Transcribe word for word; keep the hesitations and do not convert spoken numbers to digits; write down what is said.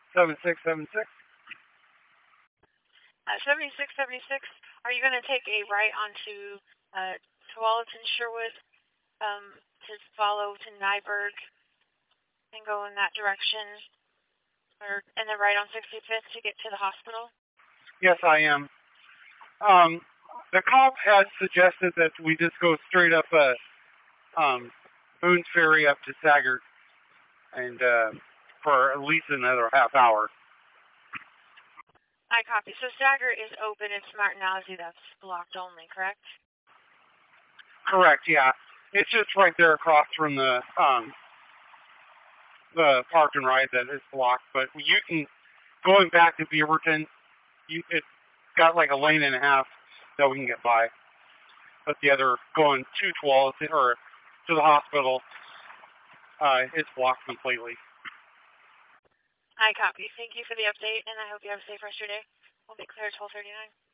seven six seven six. Uh, seventy-six seventy-six, are you going to take a right onto uh, Tualatin Sherwood um, to follow to Nyberg and go in that direction? Or and then right on sixty-fifth to get to the hospital? Yes, I am. Um, the cop had suggested that we just go straight up uh, um, Boone's Ferry up to Saggart, and uh, for at least another half hour. I copy. So Saggart is open. It's Martinazzi that's blocked only, correct? Correct. Yeah, it's just right there across from the um, the park and ride that is blocked. But you can going back to Beaverton. You it's got like a lane and a half that we can get by. But the other going to Tualatin or to the hospital, uh, it's blocked completely. I copy. Thank you for the update, and I hope you have a safe rest of your day. We'll be clear at twelve thirty-nine.